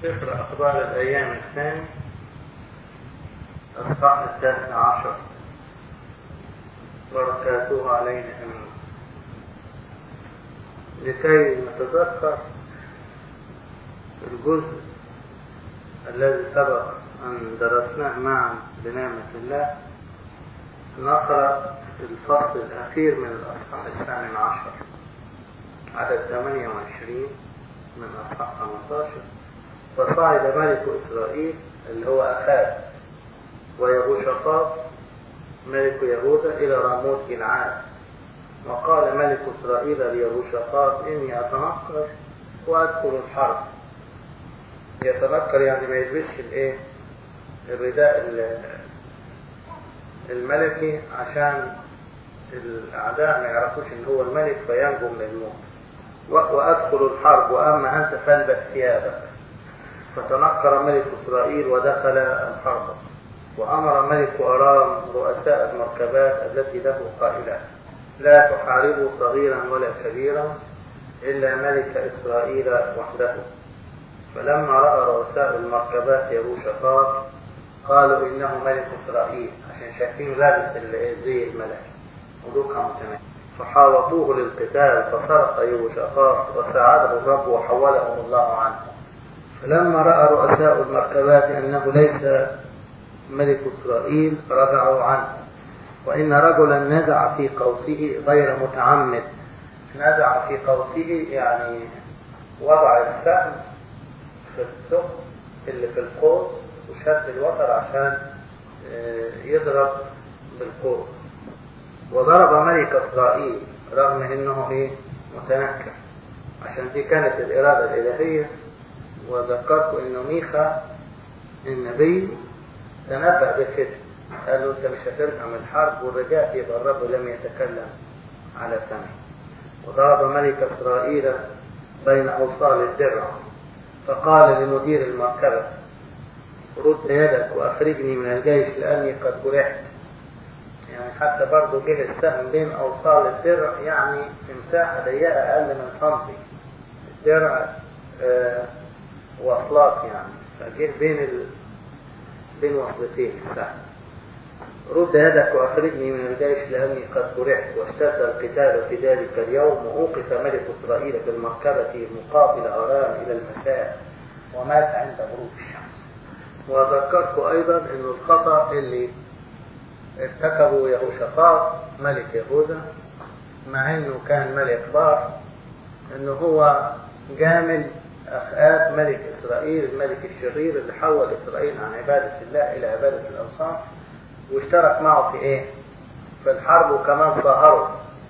سفر أخبار الأيام الثاني أصحاح 19 بركاته علينا أمين. لكي نتذكر الجزء الذي سبق أن درسناه معا بنعمة الله، نقرأ الفصل الأخير من الأصحاح 12 عدد 28 من أصحاح 15. فصعد ملك إسرائيل اللي هو أخاب ويهوشافاط ملك يهوذا إلى راموت جلعاد، وقال ملك إسرائيل ليهوشافاط إني أتنكر وأدخل الحرب. يتنكر يعني ما يلبسش الرداء الملكي عشان الأعداء ما يعرفوش إن هو الملك فينجو من الموت. وأدخل الحرب وأما أنت فالبس ثيابك. فتنكر ملك إسرائيل ودخل الحرب. وأمر ملك أرام رؤساء المركبات التي له قائلا لا تحاربوا صغيرا ولا كبيرا إلا ملك إسرائيل وحده. فلما رأى رؤساء المركبات يهوشافاط قالوا إنه ملك إسرائيل، عشان شايفين لابس زي الملك ودوكها متمام. فحاوطوه للقتال فسرق يهوشافاط وساعده الرب وحولهم الله عنه. فلما رأى رؤساء المركبات أنه ليس ملك إسرائيل رجعوا عنه، وإن رجلا نزع في قوسه غير متعمد. نزع في قوسه يعني وضع السهم في الثقب اللي في القوس وشد الوتر عشان يضرب بالقوس. وضرب ملك إسرائيل رغم انه متنكر، عشان دي كانت الإرادة الإلهية. وذكرت انه ميخا النبي تنبأ بكده، قال له انت مش هترجع من الحرب والرجاء يبقى الرب لم يتكلم على سمع. وضرب ملك إسرائيل بين أوصال الدرع فقال لمدير المركبة رد يدك وأخرجني من الجيش لأني قد جرحت. يعني حتى برضه جه السهم بين أوصال الدرع، يعني في مساحة ضيقة أقل من سنتي. الدرع وصلات يعني، فجه بين وصلتين السهم. رد يدك وأخرجني من الجيش لأني قد جرحت. واشتد القتال في ذلك اليوم، وأوقف ملك إسرائيل في المركبة مقابل أرام إلى المساء ومات عند غروب الشمس. وذكرت أيضا أن الخطأ اللي ارتكبوا يهوشافاط ملك يهوذا مع انه كان ملك بار، انه هو جامل أخاب ملك إسرائيل الملك الشرير اللي حول إسرائيل عن عبادة الله إلى عبادة الأوثان، واشترك معه في الحرب. وكمان ظاهره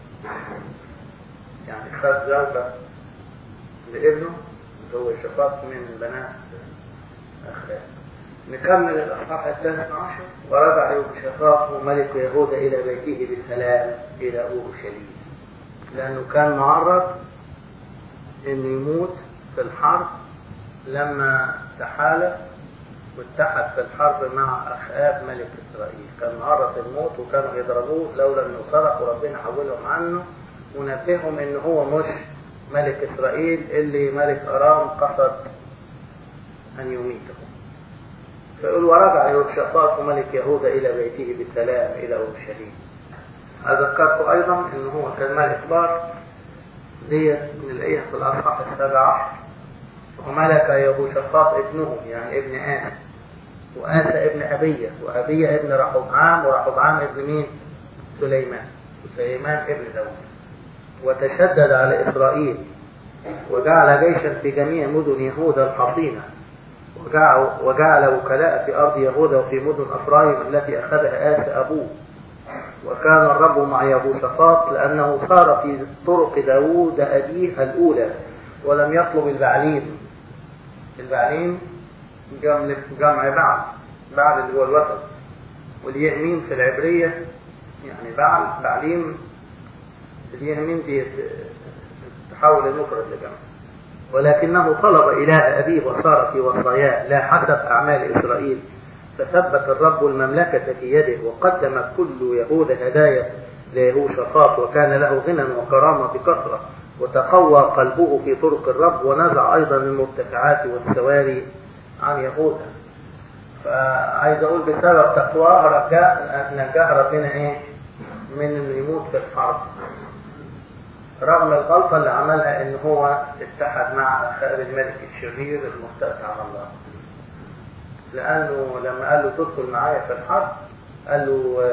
يعني خد زوجة لابنه اللي هو يهوشافاط من بنات أخاب. نكمل الأصحاح 13. ورجع يهوشافاط ملك يهوذا إلى بيته بالسلام إلى أورشليم، لأنه كان معرض إنه يموت في الحرب لما تحالف واتحد في الحرب مع أخاب ملك إسرائيل. كان معرض الموت وكانوا يضربوه لولا إنه صرخ وربنا حولهم عنه ونبههم إنه هو مش ملك إسرائيل اللي ملك أرام قصد أن يميته. فيقول ورجع يهوشافاط ملك يهوذا إلى بيته بالسلام إلى أورشليم. أذكرت أيضا إنه هو كان ملك بار، ديت نلاقيها في الأصحاح 17. وملك يهوشافاط ابنه يعني ابن آسى، وآسى ابن أبية، وأبية ابن رحبعام، ورحبعام ابن مين؟ سليمان، وسليمان ابن داود. وتشدد على إسرائيل وجعل جيشا في جميع مدن يهوذا الحصينة، وجعل وكلاء في أرض يهوذا وفي مدن أفرايم التي أخذها آسى أبوه. وكان الرب مع يهوشافاط لأنه صار في طرق داود أبيه الأولى ولم يطلب البعليم. البعليم جمع بعل اللي هو الوثن، واليمين في العبرية يعني بعليم. اليمين دي تحول المفرد لجمع. ولكنه طلب إله أبيه وصار في وصاياه لا حسب أعمال إسرائيل. فثبت الرب المملكة في يده، وقدم كل يهوذا هدايا ليهوشافاط، وكان له غنى وكرامة بكثرة، وتقوى قلبه في طرق الرب، ونزع أيضا المرتفعات والسواري عن يهوذا. فعايز اقول بسبب تقواه نجاه ربنا ايه من انه يموت في الحرب، رغم الغلطة اللي عملها ان هو اتحد مع أخاب الملك الشرير المستأتى على الله. لانه لما قال له تدخل معايا في الحرب قال له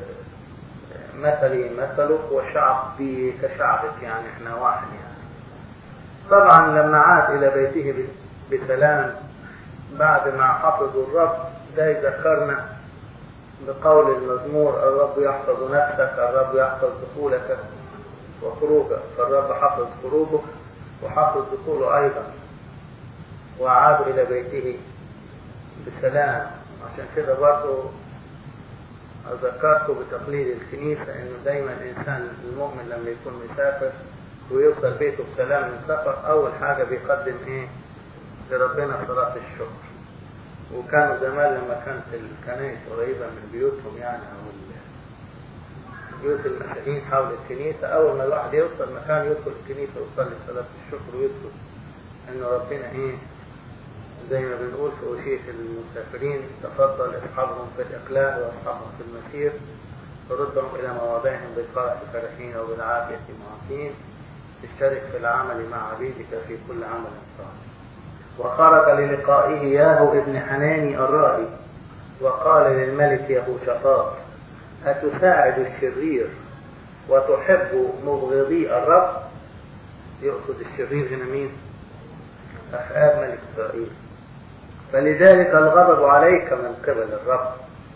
مثلي مثلك وشعبي كشعبك، يعني احنا واحد يعني. طبعا لما عاد الى بيته بسلام بعد ما حفظوا الرب، ده يذكرنا بقول المزمور: الرب يحفظ نفسك، الرب يحفظ دخولك وخروجك. فالرب حفظ خروجه وحفظ دخوله ايضا، وعاد الى بيته بسلام. عشان كده برضه اذكركم بتقليد الكنيسة انه دايما الانسان المؤمن لما يكون مسافر ويوصل بيته بسلام من سفر، اول حاجة بيقدم ايه لربنا؟ صلاة الشكر. وكانوا زمان لما كانت الكنائس قريبة من بيوتهم يعني، او بيوت المسيحيين حول الكنيسة، اول ما الواحد يوصل مكان يدخل الكنيسة ويصلي صلاة الشكر ويدخل انه ربنا ايه زي ما بنقول في أوشية المسافرين: تفضل اصحابهم في الإقلاع واصحابهم في المسير، وردهم إلى مواضعهم بالفرح فرحين وبالعافية معافين، اشترك في العمل مع عبيدك في كل عمل صالح. وخرج للقائه ياهو ابن حناني الرائي وقال للملك يهوشافاط: أتساعد الشرير وتحب مبغضي الرب؟ يقصد الشرير هنا مين؟ أخاب ملك إسرائيل. فلذلك الغضب عليك من قبل الرب.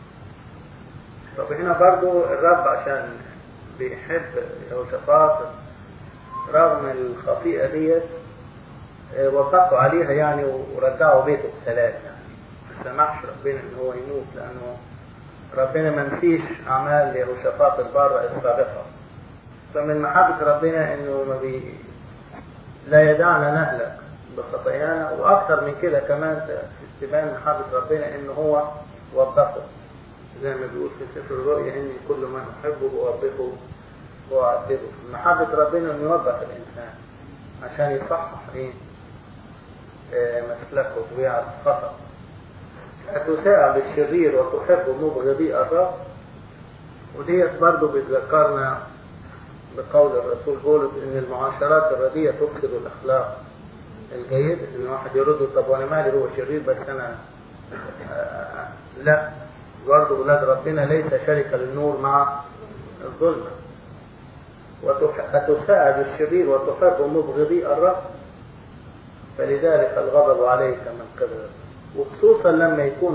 طب هنا برضو الرب عشان بيحب يهوشافاط رغم الخطيئة ديت وقفوا عليها يعني ورجعوا بيته بسلام، يعني ما سمحش ربنا ان هو يموت، لانه ربنا ما نسيش اعمال يهوشافاط البارة السابقة. فمن محبة ربنا انه لا يدعنا نهلك بخطايانا، واكثر من كده كمان تبان محبة ربنا انه هو وبخه، زي ما بيقول في سفر الرؤيا: اني كل من احبه اوبخه واعذبه. محبة ربنا انه يوبخ الانسان عشان يصحح ايه مسلكه ويعرف خطأ. أتساعد الشرير وتحب مبغضي الرب. وديت برضه بتذكرنا بقول الرسول بولس ان المعاشرات الرديئة تفسد الاخلاق الجيد. ان واحد يرد: طب وانا مالي، هو شرير بس انا لا، برضه ولاد ربنا ليس شركة للنور مع الظلمة. أتساعد الشرير وتحب مبغضي الرب، فلذلك الغضب عليك من قبل. وخصوصا لما يكون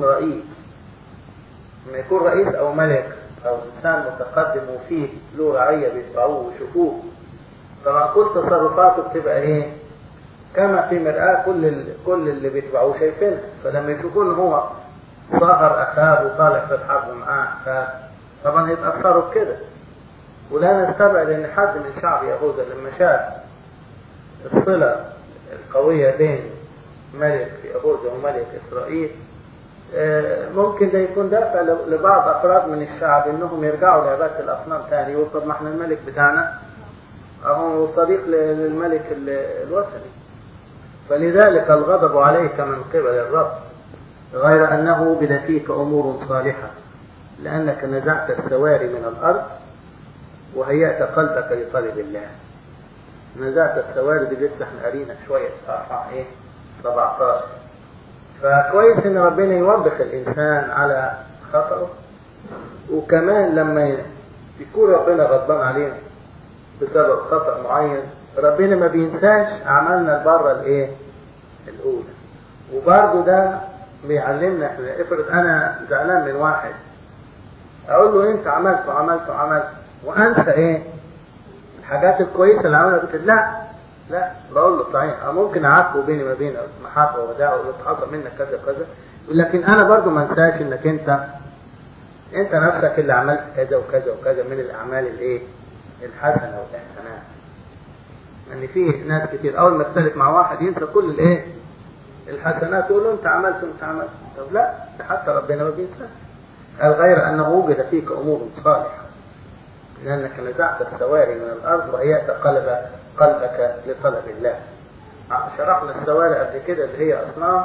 رئيس او ملك او انسان متقدم وفيه له رعية بيتبعوه ويشوفوه، طبعا كل تصرفاته بتبقى ايه كما في مرآة، كل اللي بيتبعوه شايفينها. فلما يشوفون هو ظهر اخاب وطالع في الحرب معاه طبعا يتأثروا بكده. ولا نستبعد ان حد من شعب يهوذا لما شاف الصلة القوية بين ملك يهوذا وملك إسرائيل ممكن ده يكون دافع لبعض أفراد من الشعب إنهم يرجعوا لعبادة الأصنام تاني. وطب ما احنا الملك بتاعنا هو صديق للملك الوثني. فلذلك الغضب عليك من قبل الرب، غير أنه بدا فيك أمور صالحة، لأنك نزعت السواري من الأرض وهيأت قلبك لطلب الله. نزعت السواري دي لسه احنا قارينا شوية صحيح ايه 17. فكويس ان ربنا يوبخ الانسان على خطأه، وكمان لما يكون ربنا غضبان علينا بسبب خطأ معين ربنا ما بينساش عملنا البرة الايه الاولى. وبرضه ده بيعلمنا احنا. افرض انا زعلان من واحد اقول له انت عملت وانسى ايه الحاجات الكويسة اللي عملها بك. لا بقول له صحيح ممكن اعاتبه بيني ما بين محبة وداع وقول له حصل منك كذا كذا، لكن انا برضو ما انساش انك انت نفسك اللي عملت كذا وكذا وكذا من الاعمال الايه الحسنة والاحسانات. ان في ناس كتير اول ما تختلف مع واحد ينسى كل الايه الحسنات، تقول له انت عملت. طب لا، حتى ربنا ما بينساش. غير انه وجد فيك امور صالحة، لأنك نزعت السواري من الأرض وهيأت قلبك لطلب الله. شرحنا السواري قبل كده اللي هي أصنام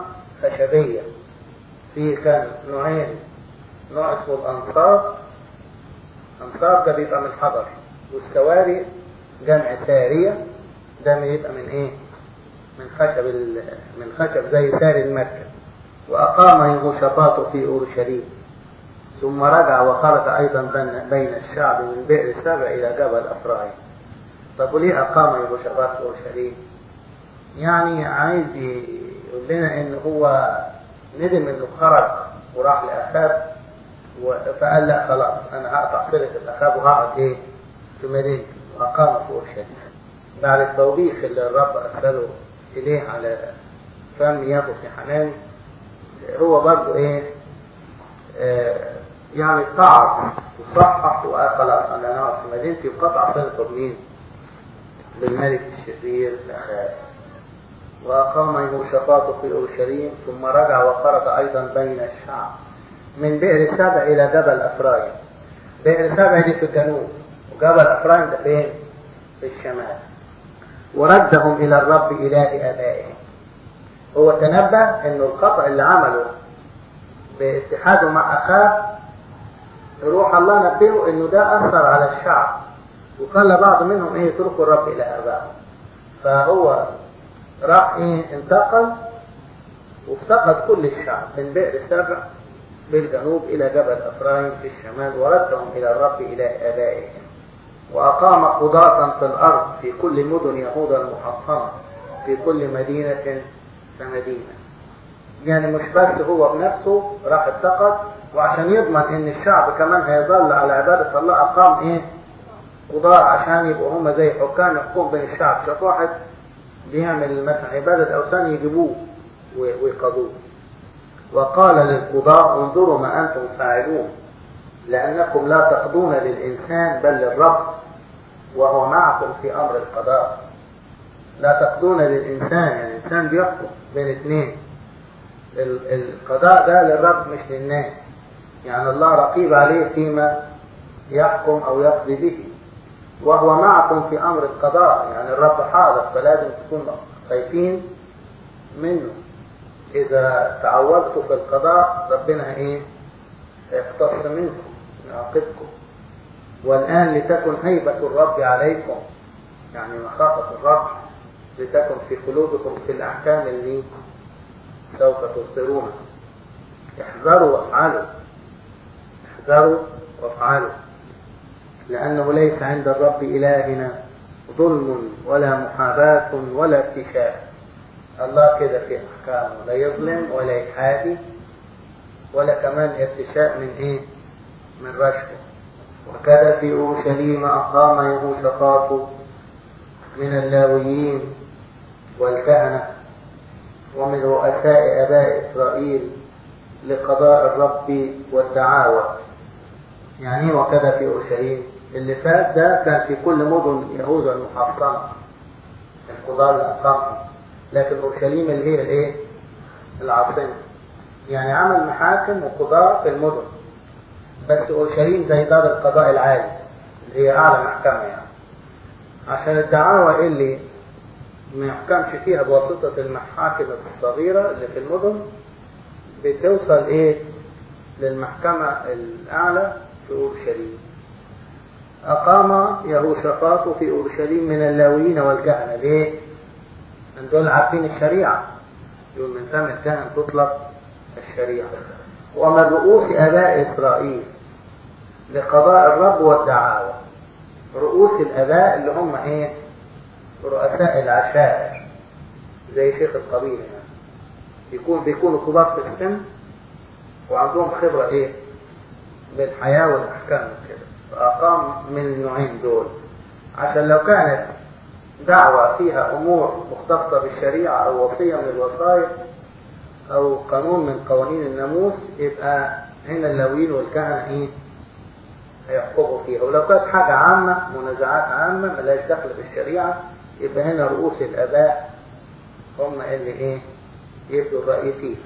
خشبية. في كان نوعين، نوع اسمه الأنصار. أنصار ده بيبقى من حجر، والسواري جمع سارية، ده بيبقى من ايه؟ من خشب زي ساري المركب. وأقام يهوشافاط في أورشليم، ثم رجع وخرج أيضا بين الشعب من بئر سبع إلى جبل أفرايم. طب وليه أقام يهوشافاط في أورشليم؟ يعني عايز يقول لنا إن هو ندم إنه خرج وراح لأخاب، فقال لا خلاص أنا هقطع صلة الأخاب وهقعد إيه؟ في مدينتي، وأقام في أورشليم بعد التوبيخ اللي الرب أرسله إليه على فم يافو في حنان. هو برضه إيه؟ يعني اتعظ وصحح وقال خلاص انا هقعد في مدينتي، وقطع صلته بمين؟ بالملك الشرير أخاب. واقام يهوشافاط في اورشليم، ثم رجع وخرج ايضا بين الشعب من بئر سبع الى جبل افرايم. بئر سبع دي في الجنوب، وجبل افرايم ده فين؟ في الشمال. وردهم الى الرب اله ابائهم. هو تنبه انه الخطأ اللي عمله باتحاده مع أخاب، روح الله نبهه انه ده اثر على الشعب وخلى بعض منهم ايه؟ يتركوا الرب الى ابائهم. فهو راح ايه؟ انتقل وافتقد كل الشعب من بئر سبع بالجنوب الى جبل افرايم في الشمال، وردهم الى الرب الى ابائهم. واقام قضاة في الارض في كل مدن يهوذا المحصنة، في كل مدينة فمدينة. يعني مش بس هو بنفسه راح اتقد، وعشان يضمن ان الشعب كمان هيظل على عبادة الله اقام ايه؟ قضاء، عشان يبقوا هم زي حكام يحكم بين الشعب. شاف واحد بيعمل مثلا عبادة اوثان يجيبوه ويقضوه. وقال للقضاء انظروا ما انتم فاعلون، لانكم لا تقضون للانسان بل للرب، وهو معكم في امر القضاء. لا تقضون للانسان، يعني الانسان بيحكم بين اثنين، القضاء ده للرب مش للناس. يعني الله رقيب عليه فيما يحكم او يقضي به، وهو معكم في امر القضاء. يعني الرب حاضر، فلازم تكونوا خايفين منه. اذا تعودتوا في القضاء ربنا ايه؟ يقتص منكم، يعاقبكم. والان لتكن هيبة الرب عليكم، يعني مخافة الرب لتكن في قلوبكم في الاحكام اللي سوف تصدرونها. احذروا وافعلوا، احذروا وافعلوا، لأنه ليس عند الرب إلهنا ظلم ولا محاباة ولا ارتشاء. الله كده في أحكامه، لا يظلم ولا يحابي ولا كمان ارتشاء من إيه؟ من رشوة. وكذا في أورشليم أقام يهوشافاط من اللاويين والكهنة ومن رؤساء آباء إسرائيل لقضاء الرب والدعاوى. يعني وكذا في أورشليم، اللي فات ده كان في كل مدن يهوذا المحصنة القضاء اللي أقامهم، لكن أورشليم اللي هي الايه؟ العاصمة. يعني عمل محاكم وقضاء في المدن، بس أورشليم زي دار القضاء العالي اللي هي أعلى محكمة، يعني عشان الدعاوى اللي ما يحكمش فيها بواسطة المحاكم الصغيرة اللي في المدن بتوصل ايه؟ للمحكمة الأعلى في أورشليم. أقام يهوشافاط في أورشليم من اللاويين والكهنة. ليه؟ من دول عارفين الشريعة، يقول من فم الكهنة تطلق الشريعة. ومن رؤوس آباء إسرائيل لقضاء الرب والدعاوى. رؤوس الآباء اللي هم إيه؟ رؤساء العشائر زي شيخ القبيلة، يعني بيكونوا كبار في السن وعندهم خبرة إيه؟ بالحياة والأحكام كده. فأقام من النوعين دول عشان لو كانت دعوة فيها أمور مختصة بالشريعة أو وصية من الوصايا أو قانون من قوانين الناموس، يبقى هنا اللاويين والكهنة إيه؟ هيحكموا فيها. ولو كانت حاجة عامة، منازعات عامة ملاش دخل بالشريعة، يبقى هنا رؤوس الآباء هم اللي إيه؟ يبدوا الرأي فيها.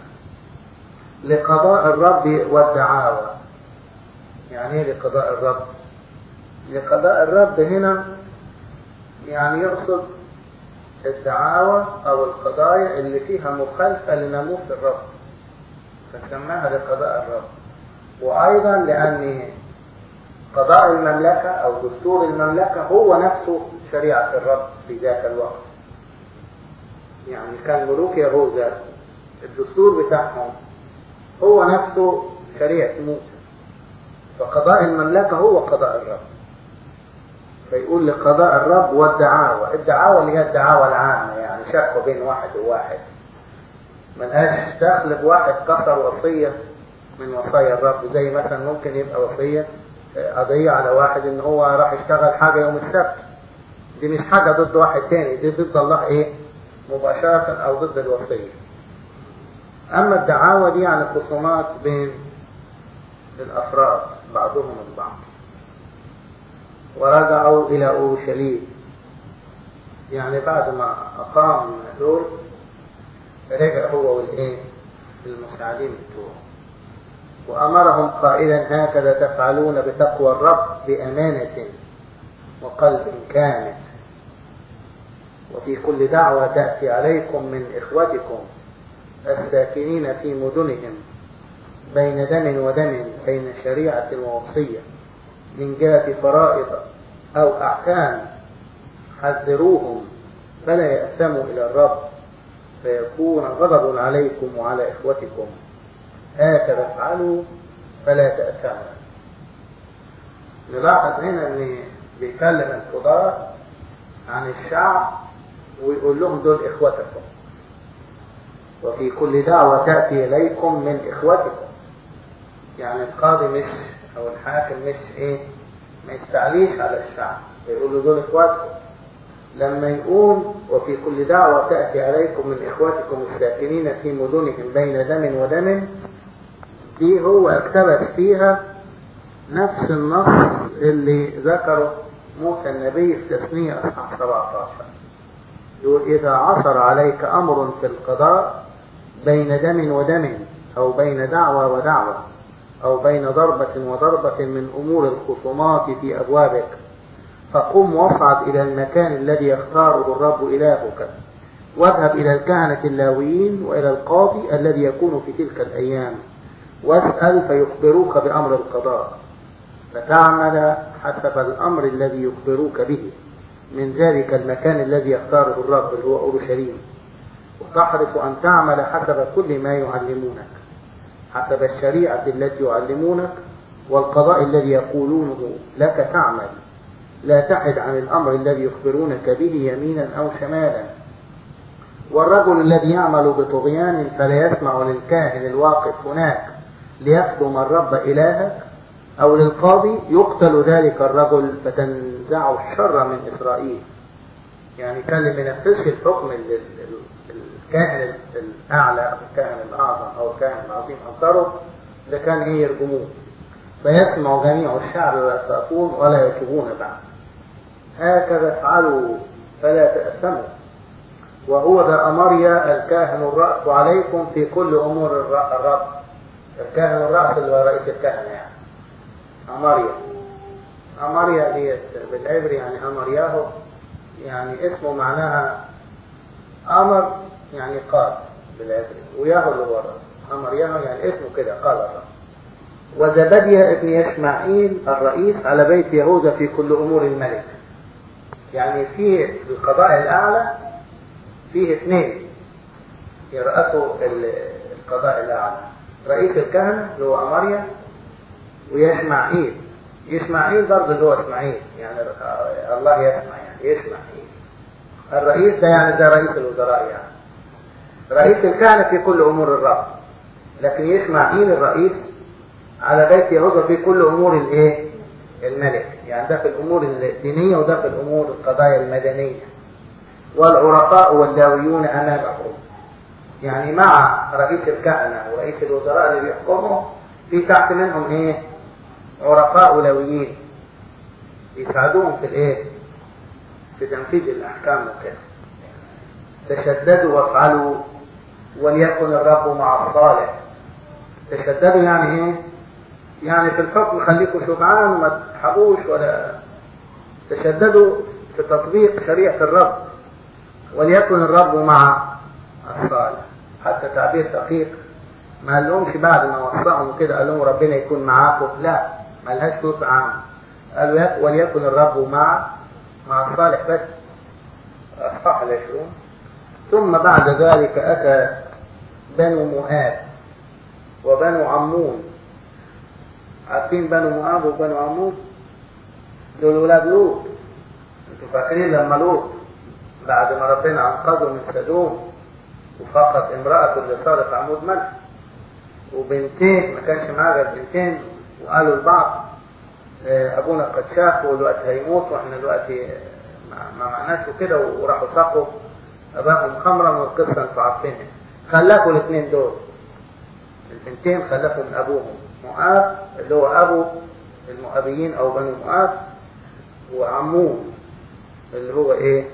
لقضاء الرب والدعاوى. يعني ايه لقضاء الرب؟ لقضاء الرب هنا يعني يقصد الدعاوى أو القضايا اللي فيها مخالفة لناموس الرب، فسماها لقضاء الرب. وأيضا لأن قضاء المملكة أو دستور المملكة هو نفسه شريعة الرب في ذاك الوقت. يعني كان ملوك يهوذا الدستور بتاعهم هو نفسه شريعة موسى، فقضاء المملكة هو قضاء الرب. فيقول لقضاء الرب والدعاوى، الدعاوى اللي هي الدعاوى العامة، يعني شكوى بين واحد وواحد، ملهاش دخل بواحد كسر وصية من وصايا الرب، زي مثلا ممكن يبقى وصية قضية على واحد ان هو راح يشتغل حاجة يوم السبت، دي مش حاجة ضد واحد تاني، دي ضد الله مباشرة او ضد الوصية. اما الدعاوى دي يعني خصومات بين الافراد بعضهم البعض. ورجعوا الى اورشليم، يعني بعد ما اقام دول رجع هو المساعدين بتوعه، وامرهم قائلا هكذا تفعلون بتقوى الرب بامانة وقلب كامل، وفي كل دعوة تأتي عليكم من إخوتكم الساكنين في مدنهم بين دم ودم، بين شريعة ووصية، من جهة فرائض أو أحكام، حذروهم فلا يأثموا إلى الرب فيكون غضب عليكم وعلى إخوتكم، هكذا افعلوا فلا تأثموا. نلاحظ هنا أن بيكلم القضاة عن الشعب ويقول لهم دول إخوتكم، وفي كل دعوة تأتي إليكم من إخوتكم. يعني القاضي مش أو الحاكم مش ما يستعليش على الشعب، يقول له دول إخوتكم. لما يقول وفي كل دعوة تأتي عليكم من إخوتكم الساكنين في مدنهم بين دم ودم، دي هو اقتبس فيها نفس النص اللي ذكره موسى النبي في تثنية أصحاح 17. يقول إذا عثر عليك أمر في القضاء بين دم ودم، أو بين دعوة ودعوة، أو بين ضربة وضربة من أمور الخصومات في أبوابك، فقم واصعد إلى المكان الذي يختاره الرب إلهك، واذهب إلى الكهنة اللاويين وإلى القاضي الذي يكون في تلك الأيام، واسأل فيخبروك بأمر القضاء، فتعمل حسب الأمر الذي يخبروك به من ذلك المكان الذي يختاره الرب اللي هو أورشليم، وتحرص أن تعمل حسب كل ما يعلمونك، حسب الشريعة التي يعلمونك والقضاء الذي يقولونه لك تعمل، لا تحد عن الأمر الذي يخبرونك به يمينا أو شمالا. والرجل الذي يعمل بطغيان فلا يسمع للكاهن الواقف هناك ليخدم الرب إلهك أو للقاضي، يقتل ذلك الرجل فتنزع الشر من إسرائيل. يعني كان ما ينفذش الحكم الكاهن الأعلى أو الكاهن الأعظم أو الكاهن العظيم أنكره، ده كان يرجموه، فيسمع جميع الشعب ويسقطون ولا يتوبون بعد. هكذا افعلوا فلا تأثموا، وهو ذا أمريا الكاهن الرأس عليكم في كل أمور الرب. الكاهن الرأس اللي هو رئيس الكهنة، يعني أمريا دي بالعبري يعني أمرياه، يعني اسمه معناها أمر يعني قال بالعبري، وياهو اللي هو أمرياه يعني اسمه كده قال الرب. وزبديا ابن يشمعيل الرئيس على بيت يهوذا في كل أمور الملك. يعني في القضاء الأعلى فيه اثنين يرأسوا القضاء الأعلى، رئيس الكهنة اللي هو أمريا، ويشمعيل. يشمعيل برضه اللي هو إسماعيل، يعني الله يسمع يعني يشمعيل. الرئيس ده يعني ده رئيس الوزراء، يعني رئيس الكهنة في كل أمور الرب، لكن يشمعيل الرئيس على بيت يهوذا في كل أمور الملك. يعني ده في الأمور الدينية وده في الأمور القضايا المدنية. والعرفاء واللاويون أمامهم، يعني مع رئيس الكهنة ورئيس الوزراء اللي بيحكموا في تحت منهم عرفاء ولاويين يساعدوهم في في تنفيذ الأحكام وكذا. تشددوا وافعلوا وليكن الرب مع الصالح. تشددوا يعني يعني في الحكم خليكم شجعان وما تحبوش، ولا تشددوا في تطبيق شريعة الرب وليكن الرب مع الصالح. حتى تعبير دقيق، ما قال لهمش بعد ما وصاهم كده قال لهم ربنا يكون معاكم، لا، ما لهاش صوت عام، قالوا وليكن الرب مع الصالح بس. أصحاح 20. ثم بعد ذلك أتى بنو مؤاب وبنو عمون. عارفين بنو مؤاب وبنو عمون؟ دول ولاد لوط. انتوا فاكرين لما لوط بعد ما ربنا انقذه من سدوم وفقد امرأته اللي صارت عمود ملح وبنتين، ما كانش معاه غير بنتين، وقالوا البعض ابونا قد شاف ودلوقتي هيموت واحنا دلوقتي ما معناش كده، وراحوا سقوا اباهم خمرا، والقصه انتوا عارفينها. خلفوا الاثنين دول، البنتين خلفوا من ابوهم مؤاب اللي هو ابو المؤابيين او بني مؤاب، وعمون اللي هو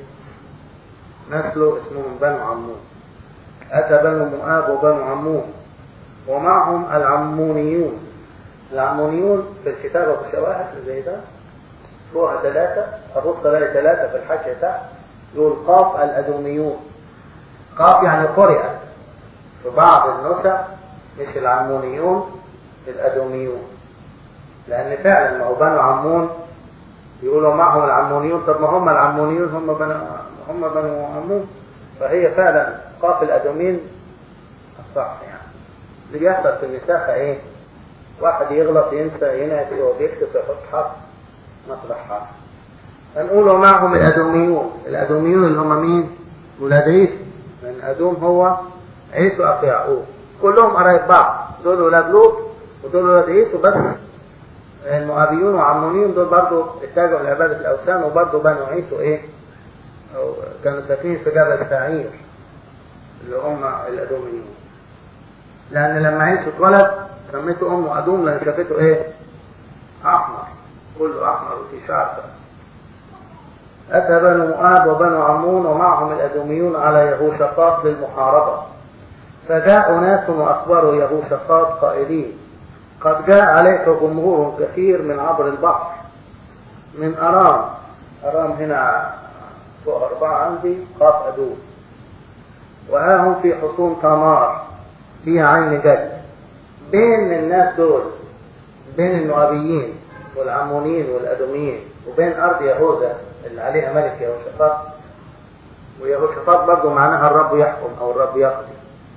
نسله اسمهم بنو عمون. اتى بنو مؤاب وبنو عمون ومعهم العمونيون. العمونيون في الكتاب ابو شواهد زي ده فوقها 3، ابص الاقي 3 في الحاشيه تحت يقول قاف الادوميون. قاف يعني قرئ في بعض النسخ، مش العمونيون، الادوميون، لان فعلا ما هو بنو عمون يقولوا معهم العمونيون. طب ما هم العمونيون هم بنو عمون، فهي فعلا قاف الادومين الصح. يعني اللي بيحصل في النساخه واحد يغلط ينسى ينعكس وبيكتب يحط حرف مطرح حرف. هنقول معهم الادوميون. الادوميون اللي هم مين؟ ولاد عيسو، لان ادوم هو عيسو اخو يعقوب، كلهم قرايب بعض. دول ولاد لوط ودول ولاد عيسو، بس المؤابيون وعمونيون دول برضو اتجهوا لعباده الاوثان، وبرضو بنو عيسو كانوا ساكنين في جبل سعير اللي هم الادوميون. لان لما عيسو اتولد سميته امه ادوم، لان شافته احمر، كله احمر وفي شعر. اتى بنو مؤاب وبنو عمون ومعهم الادوميون على يهوشافاط للمحاربه. فجاء ناس واخبروا يهوشافاط قائلين قد جاء عليك جمهور كثير من عبر البحر من ارام. ارام هنا فوق 4 عندي قاف ادوم. وها هم في حصون تمار فيها عين جد. بين الناس دول، بين المؤابيين والعمونيين والادوميين وبين ارض يهوذا اللي عليها ملك يهوشافاط، ويهوشافاط برضه معناها الرب يحكم او الرب يقضي.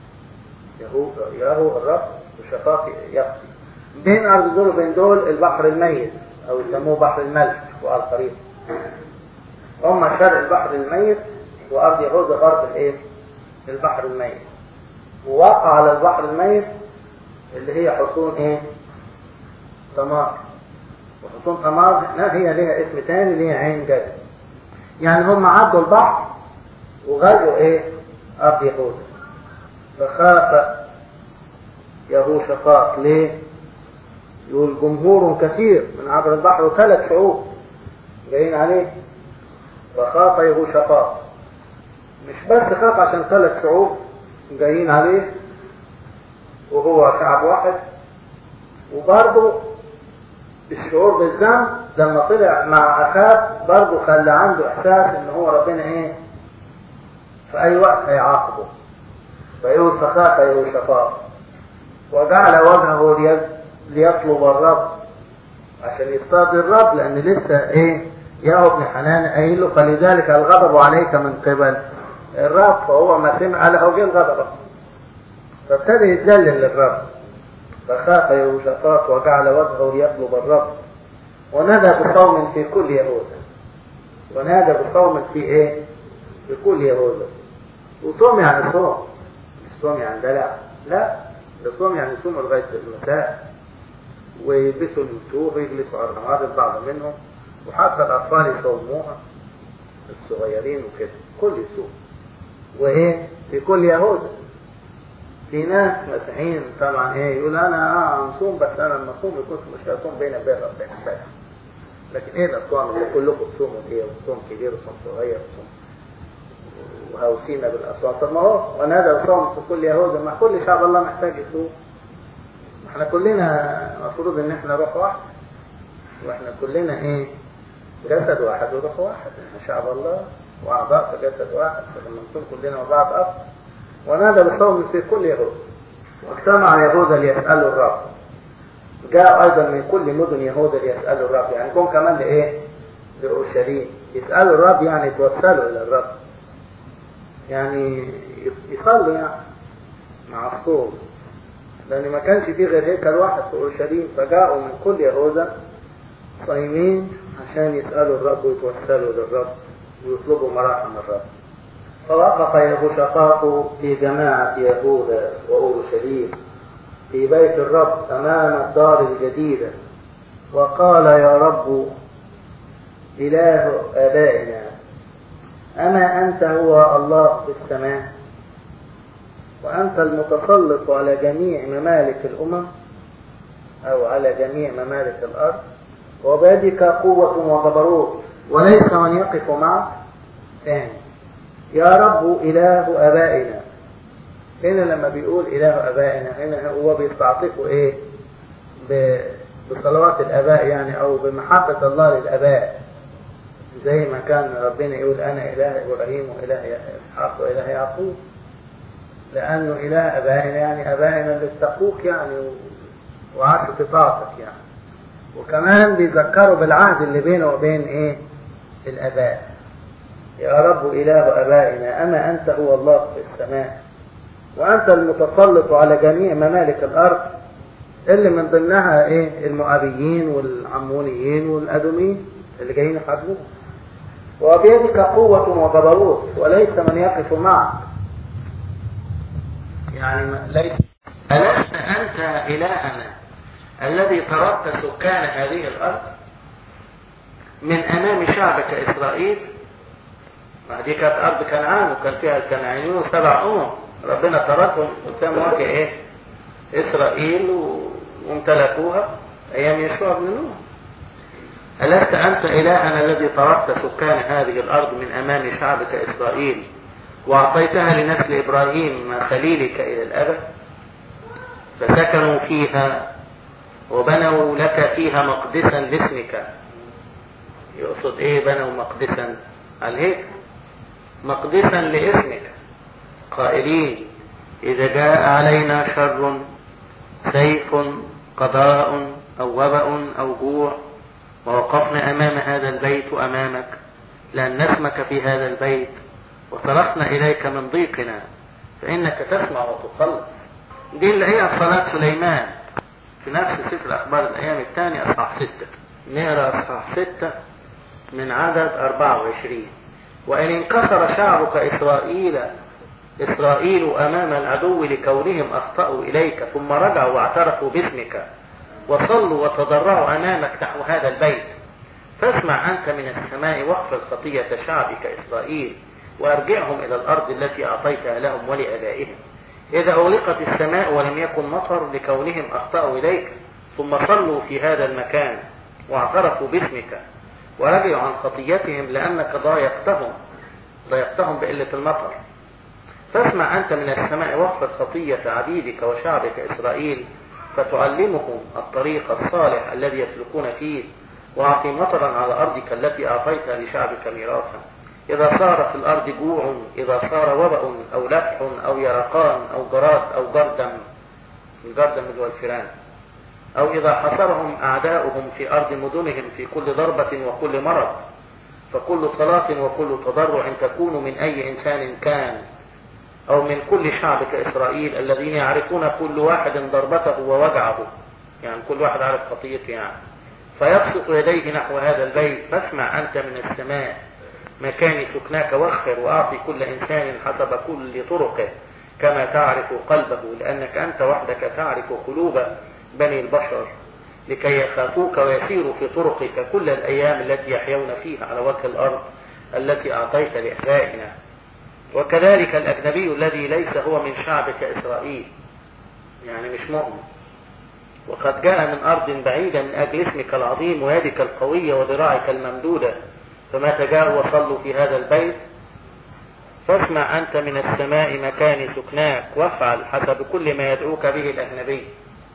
يهو الرب وشافاط يقضي. بين ارض دول وبين دول البحر الميت او يسموه بحر الملح وقال قريب. هم شرق البحر الميت وارض يهوذا غرب البحر الميت. ووقع على البحر الميت اللي هي حصون تمار. وحصون تمار هي لها اسم تاني اللي هي عين جد. يعني هم عدوا البحر وغزوا ارض يهوذا. فخاف يهوشافاط. ليه؟ يقول جمهور كثير من عبر البحر و3 شعوب جايين عليه. فخاف يهوشافاط. مش بس خاف عشان 3 شعوب جايين عليه وهو شعب واحد، وبرضه الشعور بالذنب لما طلع مع اخاب برضه خلى عنده احساس ان هو ربنا في اي وقت هيعاقبه. فيقول فخاف يهوشافاط وجعل وجهه ليطلب الرب عشان يصطاد الرب، لان لسه ياهو ابن حنان قايل له فلذلك الغضب عليك من قبل الرب. فهو ما سمع له جه الغضب، فابتدى يتذلل للرب. فخاف يهوشافاط وجعل وجهه ليطلب الرب ونادى بصوم في كل يهوذا. ونادى بصوم في في كل يهوذا. وصوم يعني صوم، مش صوم يعني دلع، لا، ده صوم يعني صوم لغايه المساء، ويلبسوا الثوب ويجلسوا على النهار البعض منهم، وحتى الاطفال يصوموها الصغيرين وكده، كل يصوم. في كل يهوذا. في ناس مسيحيين طبعا يقول انا هنصوم، بس انا لما اصوم يكون مش هصوم بيني وبين ربنا بس. لكن ده الصوم اللي كلكم تصوموا وصوم كبير وصوم صغير وصوم وهوسينا بالاصوات. طب ما هو ونادى بصوم في كل يهوذا، ما كل شعب الله محتاج يصوم. احنا كلنا المفروض ان احنا روح واحد، واحنا كلنا جسد واحد وروح واحد، احنا شعب الله وأعضاء في جسد واحد، فلما نكون كلنا وبعض أب. ونادى بصوت في كل يهود، واجتمع يهوذا ليسألوا الرب. جاء أيضا من كل مدن يهوذا ليسألوا الرب، يعني جم كمان لإيه؟ لأورشليم يسألوا الرب، يعني يتوسلوا إلى الرب، يعني يصلوا يعني مع الصوم، لأن ما كانش فيه غير هيكل واحد في أورشليم، فجاءوا من كل يهوذا صايمين عشان يسألوا الرب ويتوسلوا للرب ويطلبوا مراحم الرب. فوقف يهوشافاط في جماعة يهوذا وأورشليم في بيت الرب أمام الدار الجديدة وقال: يا رب إله آبائنا، أما أنت هو الله في السماء، وأنت المتسلط على جميع ممالك الأمم أو على جميع ممالك الأرض، وبيدك قوة وجبروت وليس من يقف معك. ثاني: يا رب إله آبائنا. هنا لما بيقول إله آبائنا، هنا هو بيستعطفه إيه؟ بصلوات الآباء يعني، أو بمحبة الله للآباء، زي ما كان ربنا يقول: أنا إله إبراهيم وإله إسحاق وإله يعقوب، لأنه إله آبائنا يعني آبائنا اللي اتقوك يعني وعاشوا في طاعتك يعني. وكمان بيذكروا بالعهد اللي بينه وبين إيه؟ الآباء. يا رب إله آبائنا، أما أنت هو الله في السماء، وأنت المتسلط على جميع ممالك الأرض، اللي من ضمنها إيه؟ المؤابيين والعمونيين والأدوميين اللي جايين يحاربوهم. وبيدك قوة وجبروت وليس من يقف معك، يعني ليس. ألست أنت إلهنا الذي طردت سكان هذه الأرض من أمام شعبك إسرائيل؟ دي كانت أرض كنعان وكان فيها الكنعانيين 7 ربنا طردهم قدام وجه إيه؟ إسرائيل وامتلكوها أيام يشوع بن نون. ألست أنت إلهنا الذي طردت سكان هذه الأرض من أمام شعبك إسرائيل وأعطيتها لنسل إبراهيم خليلك إلى الأبد، فسكنوا فيها وبنوا لك فيها مقدسا لاسمك. يقصد إيه بنوا مقدسا؟ الهيكل، مقدسا لاسمك، قائلين: إذا جاء علينا شر، سيف، قضاء أو وباء أو جوع، ووقفنا أمام هذا البيت أمامك، لأن نسمك في هذا البيت وصرخنا إليك من ضيقنا، فإنك تسمع وتخلص. دي اللي هي صلاة سليمان في نفس سفر أخبار الأيام الثاني أصحاح 6. نقرأ أصحاح 6 من عدد 24: وإن انكسر شعبك إسرائيل أمام العدو لكونهم أخطأوا إليك، ثم رجعوا واعترفوا باسمك وصلوا وتضرعوا أمامك نحو هذا البيت، فاسمع أنت من السماء واغفر خطية شعبك إسرائيل وأرجعهم إلى الأرض التي أعطيتها لهم ولآبائهم. إذا أغلقت السماء ولم يكن مطر لكونهم أخطأوا إليك، ثم صلوا في هذا المكان واعترفوا باسمك ورجعوا عن خطيتهم لأنك ضايقتهم بقلة المطر، فاسمع أنت من السماء واغفر خطية عبيدك وشعبك إسرائيل، فتعلمهم الطريق الصالح الذي يسلكون فيه، وأعطي مطرا على أرضك التي أعطيتها لشعبك ميراثا. إذا صار في الأرض جوع، إذا صار وباء أو لفح أو يرقان أو جراد أو جردم، الجردم اللي هو الفيران، أو إذا حصرهم أعداؤهم في أرض مدنهم في كل ضربة وكل مرض، فكل صلاة وكل تضرع تكون من أي إنسان كان، أو من كل شعبك إسرائيل الذين يعرفون كل واحد ضربته ووجعه، يعني كل واحد عارف خطيته يعني، فيبسط يديه نحو هذا البيت، فاسمع أنت من السماء مكان سكناك واغفر، وأعطي كل إنسان حسب كل طرقه كما تعرف قلبه، لأنك أنت وحدك تعرف قلوب بني البشر، لكي يخافوك ويسيروا في طرقك كل الأيام التي يحيون فيها على وجه الأرض التي أعطيت لآبائنا. وكذلك الأجنبي الذي ليس هو من شعبك إسرائيل، يعني مش مؤمن، وقد جاء من أرض بعيدة من أجل اسمك العظيم ويدك القوية وذراعك الممدودة، فمتى جاءوا وصلوا في هذا البيت، فاسمع أنت من السماء مكان سكناك وافعل حسب كل ما يدعوك به الأجنبي،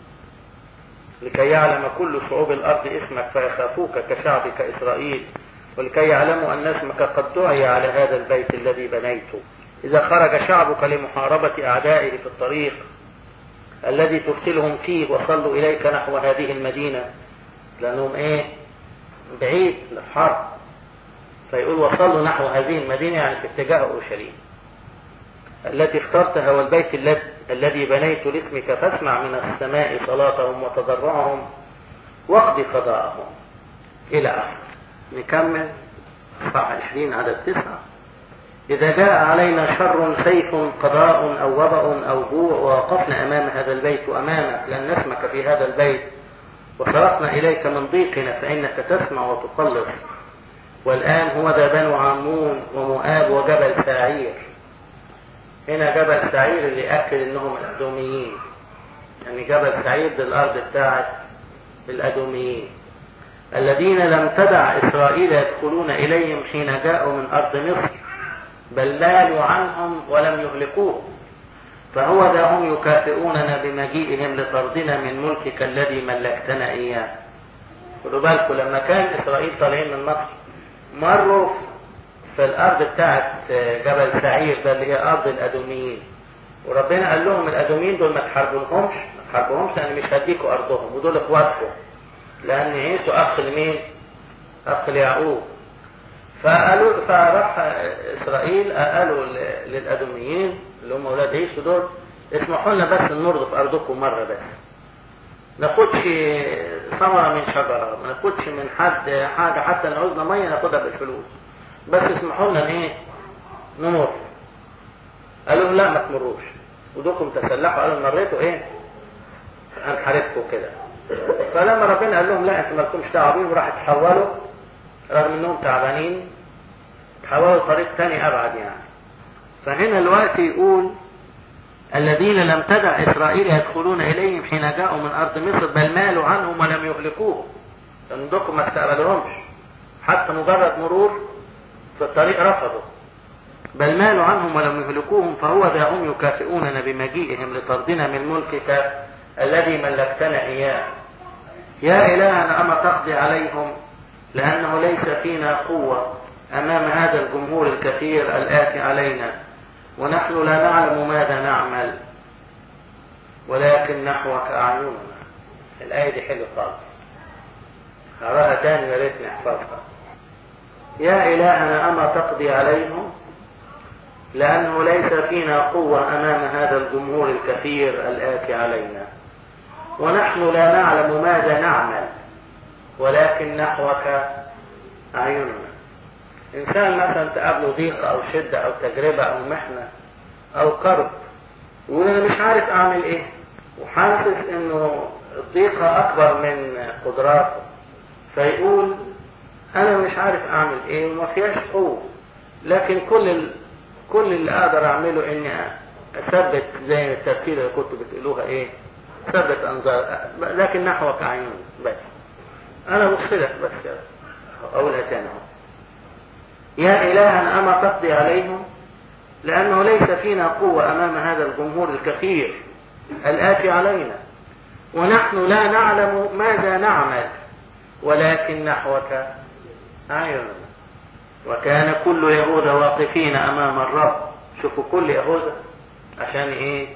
لكي يعلم كل شعوب الأرض اسمك فيخافوك كشعبك إسرائيل، ولكي يعلموا أن اسمك قد دعي على هذا البيت الذي بنيته. إذا خرج شعبك لمحاربة أعدائه في الطريق الذي ترسلهم فيه وصلوا إليك نحو هذه المدينة، لأنهم بعيد للحرب، فيقول وصلوا نحو هذه المدينة يعني في اتجاه أورشليم التي اخترتها والبيت الذي بنيت لاسمك، فاسمع من السماء صلاتهم وتضرعهم واقض قضاءهم إلى آخر. نكمل صح 20 عدد 9. إذا جاء علينا شر سيف قضاء أو وبأ أو جوع ووقفنا أمام هذا البيت وأمامك لن نسمك في هذا البيت وصرفنا إليك من ضيقنا فإنك تسمع وتخلص. والآن هو ذا بنو عمون ومؤاب وجبل سعير. هنا جبل سعير اللي أكد إنهم الأدوميين، يعني جبل سعير دي الأرض بتاعت الأدوميين الذين لم تدع إسرائيل يدخلون إليهم حين جاءوا من أرض مصر، بل لالوا عنهم ولم يهلكوهم، فهو ذا هم يكافئوننا بمجيئهم لطردنا من ملكك الذي ملكتنا إياه. خدوا بالكم لما كان إسرائيل طالعين من مصر مروا في الأرض بتاعت جبل سعير ده اللي هي أرض الأدوميين، وربنا قال لهم الأدوميين دول ما تحاربوهمش لأن مش هديكوا أرضهم، ودول إخواتكم، لأن عيسو أخ لمين؟ أخ ليعقوب. فراح إسرائيل قالوا للأدوميين اللي هم أولاد عيسو دول اسمحوا لنا بس نرض في أرضكم مرة، بس ناخدش ثمرة من شجرة، ما ناخدش من حد حاجة، حتى لو عوزنا مية ناخدها بالفلوس، بس اسمحوا لنا نمر. قالوا لا ما تمروش، ودوكم تسلحوا، قالوا مريتوا هنحاربكم كده. فلما ربنا قال لهم لا انتم مالكمش دعوه بيهم، راح تحولوا رغم انهم تعبانين، تحولوا طريق تاني ابعد يعني. فهنا الوقت يقول الذين لم تدع إسرائيل يدخلون إليهم حين جاءوا من أرض مصر، بل مالوا عنهم ولم يهلكوهم، لأن دوكم ما استقبلهمش، حتى مجرد مرور في الطريق رفضوا، بل مالوا عنهم ولم يهلكوهم، فهو ذا هم يكافئوننا بمجيئهم لطردنا من ملكك الذي ملكتنا إياه. يا إلهنا أما تقضي عليهم، لأنه ليس فينا قوة أمام هذا الجمهور الكثير الآتي علينا، ونحن لا نعلم ماذا نعمل، ولكن نحوك أعيننا. الآية دي حلوة خالص، هقراها تاني يا ريت نحفظها. يا إلهنا أما تقضي عليهم، لأنه ليس فينا قوة أمام هذا الجمهور الكثير الآتي علينا، ونحن لا نعلم ماذا نعمل، ولكن نحوك أعيننا. إنسان مثلا تقابله ضيقة أو شدة أو تجربة أو محنة أو كرب، يقول أنا مش عارف أعمل إيه، وحاسس إنه الضيقة أكبر من قدراته، فيقول أنا مش عارف أعمل إيه وما فيهاش قوة، لكن كل اللي أقدر أعمله إني أثبت زي الترتيب اللي كنت بتقولوها ثبت أنظار، لكن نحوك أعين. بس أنا بصلك بس أقولها تاني. يا إلهنا أما تقضي عليهم، لأنه ليس فينا قوة أمام هذا الجمهور الكثير الآتي علينا، ونحن لا نعلم ماذا نعمل، ولكن نحوك أعيننا. وكان كل يهوذا واقفين أمام الرب. شوفوا كل يهوذا عشان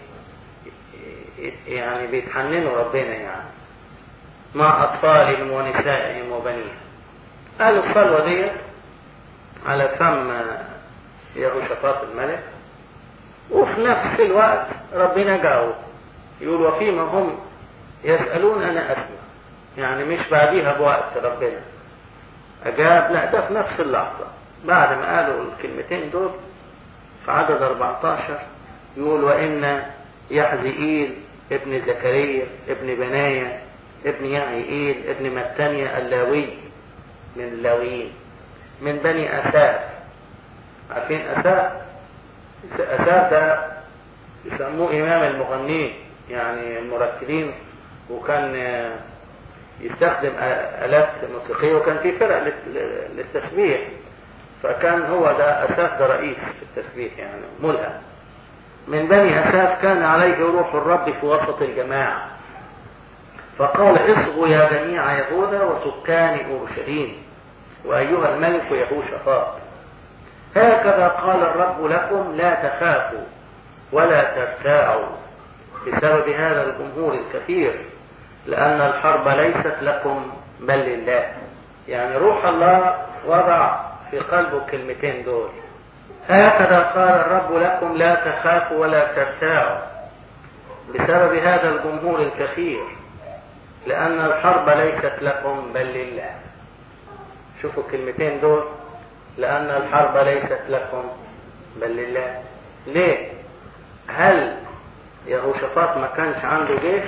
يعني بيتحننوا ربنا يعني، مع أطفالهم ونسائهم وبنيهم. قالوا الصلوة ديت على فم يهوشافاط الملك، وفي نفس الوقت ربنا جاوب، يقول وفيما هم يسألون أنا أسمع، يعني مش بعديها بوقت ربنا أجاب، لا ده في نفس اللحظة بعد ما قالوا الكلمتين دول. في عدد 14 يقول وإن يحزئيل ابن زكريا ابن بنايا ابن يعيئيل ابن متانيا اللاوي من اللاويين من بني أساف. عارفين أساف؟ أساف ده يسموه إمام المغنين، يعني المرتلين، وكان يستخدم آلات موسيقية، وكان في فرق للتسبيح، فكان هو ده أساف ده رئيس في التسبيح يعني ملهم. من بني أساف كان عليه روح الرب في وسط الجماعة، فقال اصغوا يا جميع يهوذا وسكان أورشليم، وأيها الملك يهوشافاط هكذا قال الرب لكم لا تخافوا ولا ترتاعوا بسبب هذا الجمهور الكثير، لأن الحرب ليست لكم بل لله. يعني روح الله وضع في قلبه الكلمتين دول، هكذا قال الرب لكم لا تخافوا ولا ترتاعوا بسبب هذا الجمهور الكثير، لأن الحرب ليست لكم بل لله. شوفوا الكلمتين دول، لأن الحرب ليست لكم بل لله. ليه؟ هل يهوشافاط ما كانش عنده جيش؟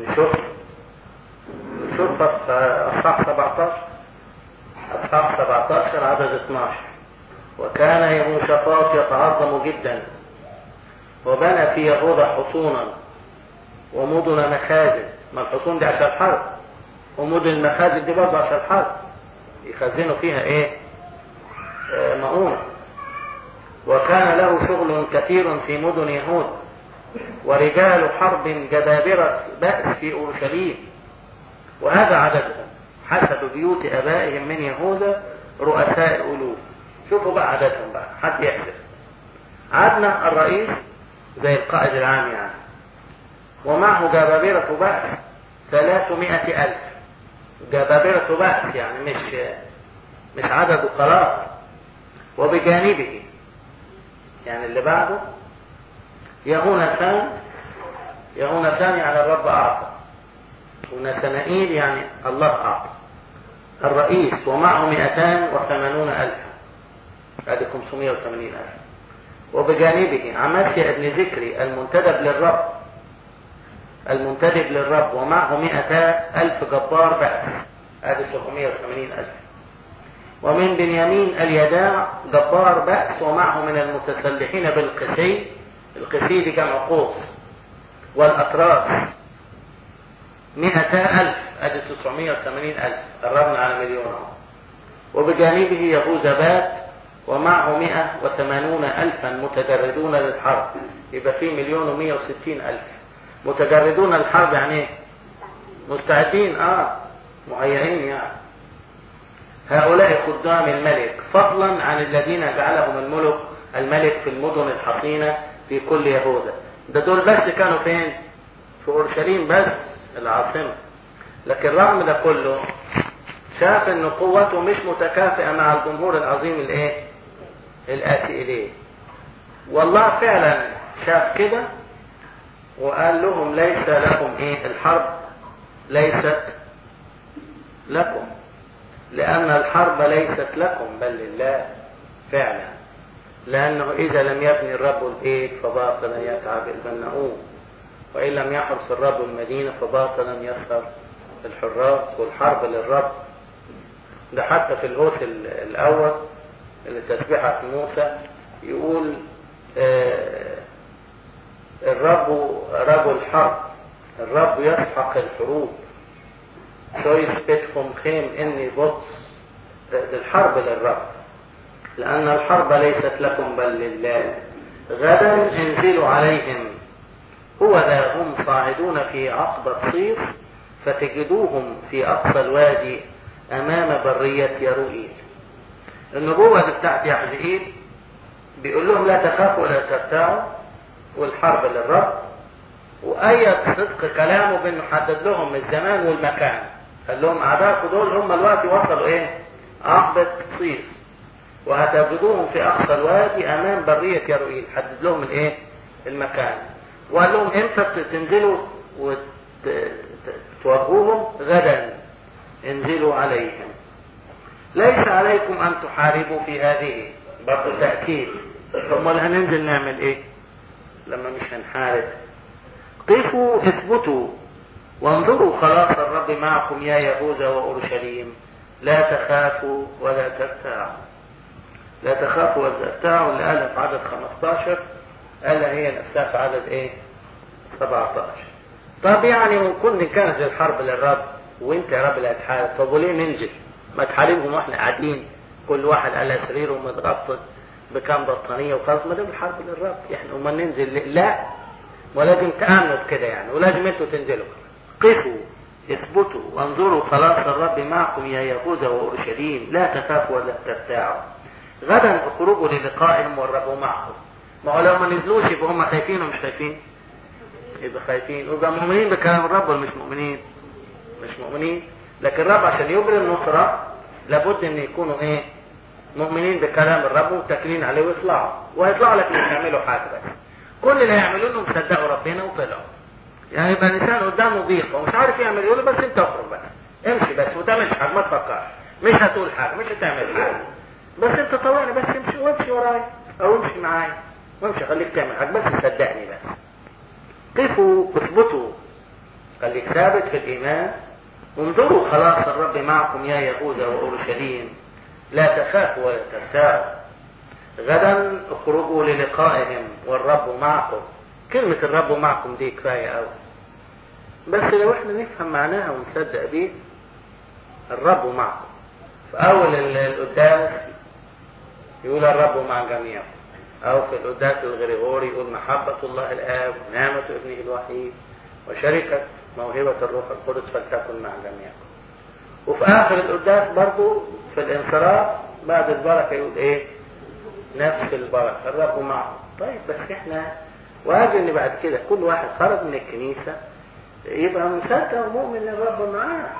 نشوفها في أصحاح 17 عدد 12. وكان يهوشافاط يتعظم جدا وبنى في يهوذا حصونا ومدن مخازن. ما الحصون دي عشان الحرب، ومدن المخازن دي برضه عشان الحرب، يخزنوا فيها ايه؟ مؤونة. وكان له شغل كثير في مدن يهوذا ورجال حرب جبابرة بأس في أورشليم، وهذا عددهم حسب بيوت أبائهم من يهوذا رؤساء ألوف. شوفوا بقى عددهم بقى، حد يحسب. عدنا الرئيس زي القائد العام يعني، ومعه جبابرة بأس 300,000. جبابرة بأس يعني مش عدد وخلاص. وبجانبه يعني اللي بعده يهوناثان يعني الرب أعطى، ونثنائيل يعني الله أعطى. الرئيس ومعه 280,000، هذه 580,000. وبجانبه عماسيا ابن ذكري المنتدب للرب ومعه 100,000 جبار بأس، هذه 780,000. ومن بنيامين اليداع جبار بأس ومعه من المتسلحين بالقسي، القسي دي جمع قوس، والأطراس 100,000، ادي 980,000، قربنا على مليون. وبجانبه يهوزبات ومعه 180,000 متجردون للحرب، يبقى فيه 1,160,000 متجردون للحرب. يعني ايه؟ مستعدين، مهيئين يعني. هؤلاء خدام الملك فضلا عن الذين جعلهم الملك في المدن الحصينة في كل يهوذا. دول بس كانوا فين؟ في أورشليم بس العاصمة. لكن رغم ده كله شاف ان قوته مش متكافئة مع الجمهور العظيم الآتي إليه. والله فعلا شاف كده وقال لهم ليس لكم الحرب ليست لكم، لأن الحرب ليست لكم بل لله فعلا. لأنه إذا لم يبني الرب البيت فباطلا يتعب البناؤون، وإن لم يحرس الرب المدينة فباطلا يسهر الحراس. والحرب للرب. ده حتى في الهوس الأول اللي تسبيحة موسى يقول الرب رجل حرب، الرب يسحق الحروب. شويس بيتكم خيم إني بطس. الحرب للرب، لأن الحرب ليست لكم بل لله. غدا انزلوا عليهم، هو ذا هم صاعدون في عقبة صيص فتجدوهم في أقصى الوادي أمام برية يروئيل. النبوة دي بتاعت يحزقيل بيقول لهم لا تخافوا ولا ترتاعوا والحرب للرب. وأيد صدق كلامه بأنه حدد لهم الزمان والمكان. قال لهم أعداءكم دول هم الوقت وصلوا عقبة صيص، وهتجدوهم في أقصى الوادي أمام برية يروئيل. حدد لهم المكان، وقال لهم امتى تنزلوا وتواجهوهم؟ غدا انزلوا عليهم. ليس عليكم أن تحاربوا في هذه، برضو تأكيد. ثم هننزل نعمل ايه لما مش هنحارب؟ قفوا اثبتوا وانظروا خلاص الرب معكم يا يهوذا وأورشليم، لا تخافوا ولا ترتاعوا. لا تخافوا ولا ترتاعوا اللي قالها في عدد 15 قالها هي نفسها في عدد 17. طب يعني وكل كانت الحرب للرب وانت يا رب اللي هتحارب، طب وليه ننزل؟ ما تحاربهم واحنا قاعدين كل واحد على سريره ومتغطى بكام بطانيه وخلاص، ما دام الحرب للرب يعني وما ننزل؟ لا، ولازم تآمنوا بكده يعني، ولازم انتوا تنزلوا. قفوا اثبتوا وانظروا خلاص الرب معكم يا يهوذا وأورشليم، لا تخافوا ولا ترتاعوا، غدا اخرجوا للقائهم والرب معكم. ما هو لو ما نزلوش يبقى هم خايفين ومش خايفين؟ يبقى خايفين ويبقى مؤمنين بكلام الرب ولا مش مؤمنين؟ مش مؤمنين. لكن الرب عشان يبري النصرة لابد ان يكونوا ايه؟ مؤمنين بكلام الرب ومتكلين عليه ويطلعوا، وهيطلعوا لكن مش هيعملوا حاجة بس. كل اللي هيعملوه انهم صدقوا ربنا وطلعوا. يعني يبقى الانسان قدامه ضيق ومش عارف يعمل، يقول له بس انت اخرج بقى، امشي بس وتعملش حاجة، ما تفكرش، مش هتقول حاجة، مش هتعمل حاجة، بس انت طوعني بس، امشي وامشي ورايا او امشي معايا وامشي، خليك تعمل حاجة بس صدقني بس. قفوا اثبتوا، خليك ثابت في الايمان، انظروا خلاص الرب معكم يا يهوذا وأورشليم، لا تخافوا ولا ترتاعوا، غدا اخرجوا للقائهم والرب معكم. كلمة الرب معكم دي كفاية قوي، بس لو احنا نفهم معناها ونصدق بيه. الرب معكم في اول القداس يقول الرب مع جميعكم، او في القداس الغريغوري يقول محبة الله الآب ونعمة ابنه الوحيد وشركة موهبة الروح القدس فلتكن مع جميعكم. وفي اخر القداس برضو في الانصراف بعد البركة يقول ايه؟ نفس البركة الرب معكم. طيب بس احنا واجب ان بعد كده كل واحد خرج من الكنيسة يبقى مصدق ومؤمن ان الرب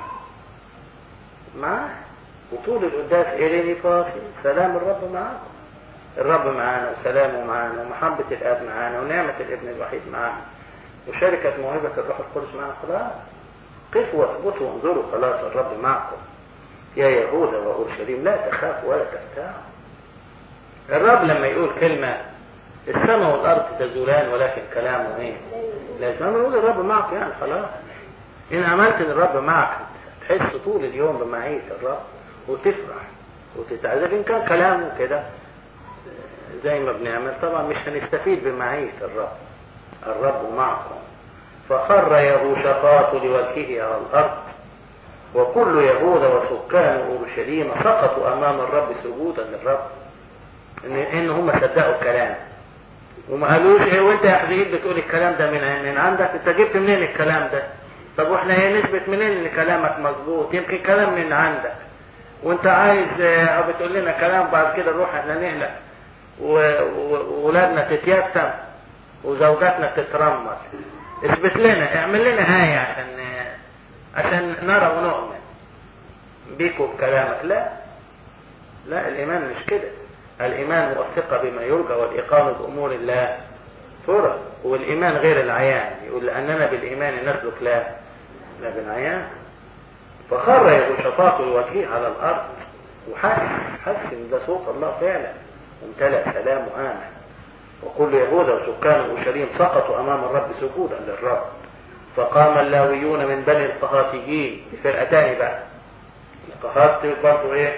معاه وطول القداس إليني فاصل سلام الرب معاكم. الرب معانا وسلامه معانا ومحبة الآب معانا ونعمة الابن الوحيد معانا وشركة موهبة الروح القدس معانا. خلاص قفوا واثبتوا وانظروا خلاص الرب معكم يا يهوذا وأورشليم، لا تخافوا ولا ترتاعوا. الرب لما يقول كلمة السماء والأرض تزولان ولكن كلامه ايه؟ لازم يقول الرب معك، يعني خلاص إن عملت ان الرب معك تحس طول اليوم بمعية الرب وتفرح وتتعذب. إن كان كلامه كده زي ما بنعمل طبعا مش هنستفيد بمعية الرب. الرب معكم. فخر يهوشافاط لوجهه على الأرض وكل يهوذا وسكان أورشليم سقطوا أمام الرب سجودا للرب. إن هم صدقوا الكلام وما قالوش ايه وانت يا حزين بتقول الكلام ده من عندك، انت جبت منين الكلام ده؟ طب واحنا ايه نثبت منين ان كلامك مظبوط؟ يمكن كلام من عندك وانت عايز بتقول لنا كلام بعد كده نروح احنا نهلك وولادنا تتيتم وزوجاتنا تترمل. اثبت لنا، اعمل لنا آية عشان نرى ونؤمن بيكوا بكلامك. لا الإيمان مش كده. الإيمان هو الثقة بما يرجى والإيقان بأمور الله ترى، والإيمان غير العيان. يقول لأننا بالإيمان نسلك لا بالعيان. فخر يهوشافاط الوجه على الأرض وحس إن ده صوت الله فعلا وامتلأ سلام وآمن. وكل يهوذا وسكان أورشليم سقطوا أمام الرب سجودا للرب. فقام اللاويون من بني القهاتيين، فرقة تاني بقى. القهات برضو ايه؟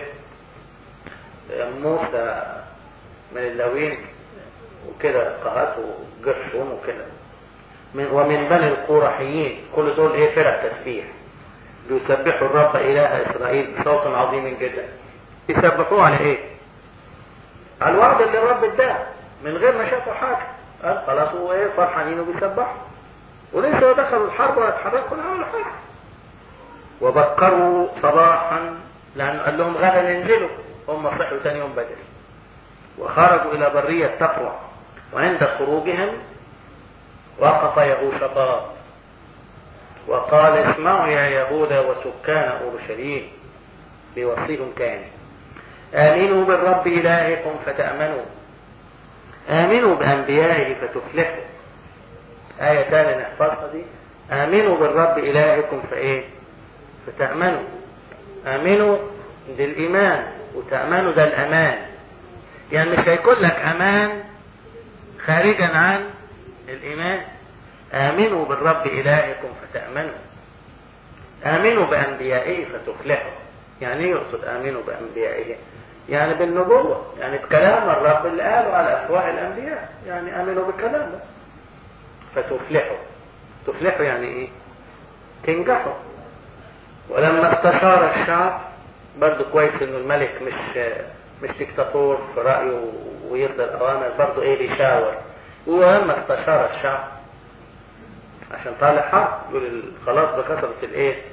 موسى من اللاويين وكده، قهات وجرشون وكده. ومن بني القورحيين، كل دول ايه؟ فرق تسبيح بيسبحوا الرب إله إسرائيل بصوت عظيم جدا. يسبحوه على ايه؟ على الوعد اللي الرب اداه من غير ما شافوا حاجة. قال خلاص هو ايه؟ فرحانين وبيسبحوا ولسه دخلوا الحرب ولا اتحركوا ولا حاجة. وبكروا صباحا لأنه قال لهم غدا ننزلوا. هم صحوا تاني يوم بدري وخرجوا إلى برية تقوى. وعند خروجهم وقف يهوشافاط وقال اسمعوا يا يهوذا وسكان أورشليم، بيوصيهم كان آمنوا بالرب إلهكم فتأمنوا، آمنوا بأنبيائه فتفلحوا. آية تانية نحفظها دي، آمنوا بالرب إلهكم فإيه؟ فتأمنوا. آمنوا ده الإيمان وتأمنوا ده الأمان. يعني مش هيكون لك أمان خارجا عن الإيمان. آمنوا بالرب إلهكم فتأمنوا، آمنوا بأنبيائه فتفلحوا. يعني يقصد آمنوا بأنبيائه؟ يعني بالنبوة، يعني بكلام الرب اللي قاله على أفواه الأنبياء. يعني آمنوا بكلامه فتفلحوا. تفلحوا يعني إيه؟ تنجحوا. ولما استشار الشعب، برضو كويس إنه الملك مش ديكتاتور في رأيه ويرضى الأوامر، برضو إيه بيشاور. ولما استشار الشعب عشان طالع حرب، يقول خلاص بكثرة الإيه؟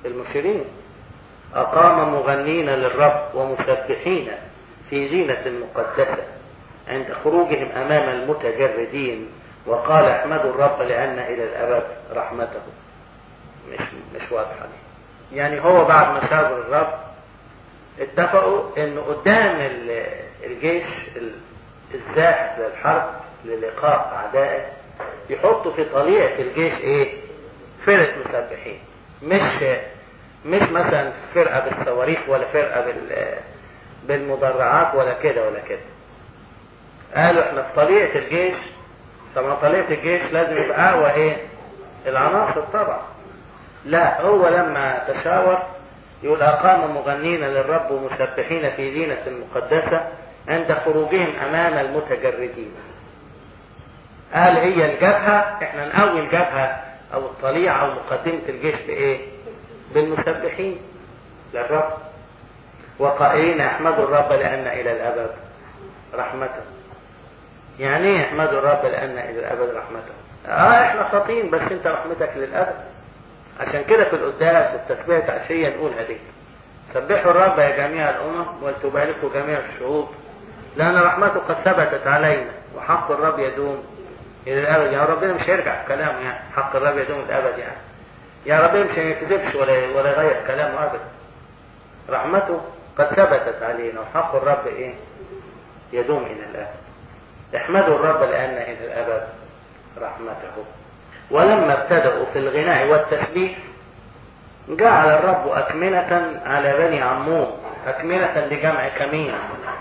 المشيرين. أقام مغنين للرب ومسبحين في زينة مقدسة عند خروجهم أمام المتجردين، وقال احمدوا الرب لأن إلى الأبد رحمته. مش واضحة دي. يعني هو بعد ما شاور الرب اتفقوا انه قدام الجيش الزاحف للحرب للقاء اعدائه يحطوا في طليعة الجيش ايه؟ فرقة مسبحين. مش مثلا فرقة بالصواريخ ولا فرقة بالمدرعات ولا كده ولا كده. قالوا احنا في طليعة الجيش. طبعا طليعة الجيش لازم يبقى اقوى ايه؟ العناصر طبعا. لا، هو لما تشاور يقول أقام مغنين للرب ومسبحين في زينة مقدسة عند خروجهم أمام المتجردين. قال هي الجبهة، احنا نقوي الجبهة أو الطليعة أو مقدمة الجيش بإيه؟ بالمسبحين للرب، وقائلين احمدوا الرب لأن إلى الأبد رحمته. يعني ايه احمدوا الرب لأن إلى الأبد رحمته؟ احنا خاطئين بس انت رحمتك للأبد. عشان كده في القداس والتسبيح عشية نقولها دي: سبحوا الرب يا جميع الأمم ولتباركوا جميع الشعوب لأن رحمته قد ثبتت علينا وحق الرب يدوم إلى الأبد. يعني ربنا مش هيرجع في كلامه، يعني حق الرب يدوم إلى الأبد. يعني ربنا مش هيكذبش ولا يغير كلامه أبدا. رحمته قد ثبتت علينا وحق الرب إيه؟ يدوم إلى الأبد. احمدوا الرب لأن إلى الأبد رحمته. ولما ابتدأوا في الغناء والتسبيح جعل الرب أكمنة على بني عمون. أكمنة لجمع كمين.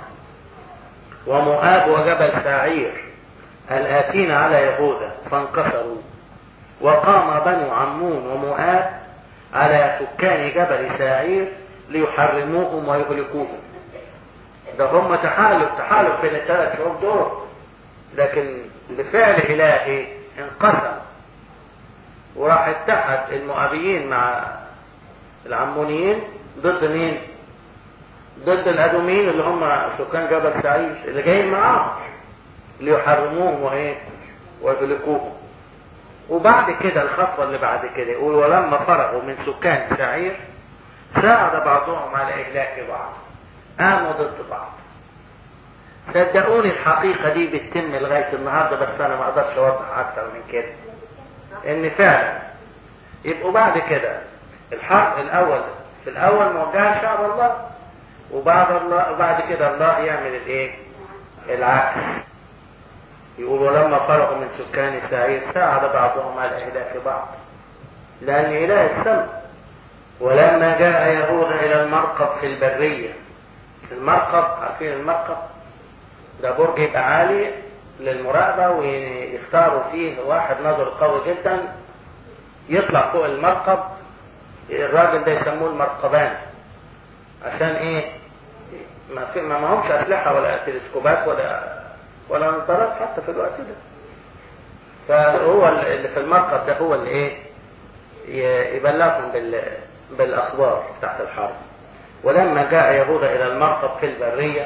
ومؤاب وجبل ساعير الآتين على يهوذا فانكسروا. وقام بنو عمون ومؤاب على سكان جبل ساعير ليحرموهم ويهلكوهم. ده هم تحالف بين الثلاث شعوب دول، لكن بفعل إلهي انقسم وراح اتحد المؤابيين مع العمونيين ضد مين؟ ضد الأدوميين اللي هم سكان جبل سعير اللي جايين معاهم ليحرموهم وايه؟ ويهلكوهم. وبعد كده الخطوة اللي بعد كده يقول: ولما فرغوا من سكان سعير ساعد بعضهم على إهلاك بعض. قاموا ضد بعض. صدقوني الحقيقة دي بتتم لغاية النهاردة، بس أنا ما أقدرش أوضح أكتر من كده. إن فعلا يبقوا بعد كده الحرب في الأول موجهة شعب الله، وبعد كده الله يعمل الإيه؟ العكس. يقول: ولما فرغوا من سكان سعير ساعد بعضهم على إهلاك بعض، لأن إله السماء. ولما جاء يهوذا إلى المرقب في البرية. المرقب، عارفين المرقب؟ ده برج يبقى عالي للمراقبة ويختاروا فيه واحد نظر قوي جدا يطلع فوق المرقب. الراجل ده يسموه المرقبان. عشان ايه؟ ما همش اسلحة ولا تلسكوبات ولا نظارات حتى في الوقت ده. فهو اللي في المرقب ده هو اللي ايه؟ يبلغهم بالاخبار تحت الحرب. ولما جاء يهوذا الى المرقب في البرية،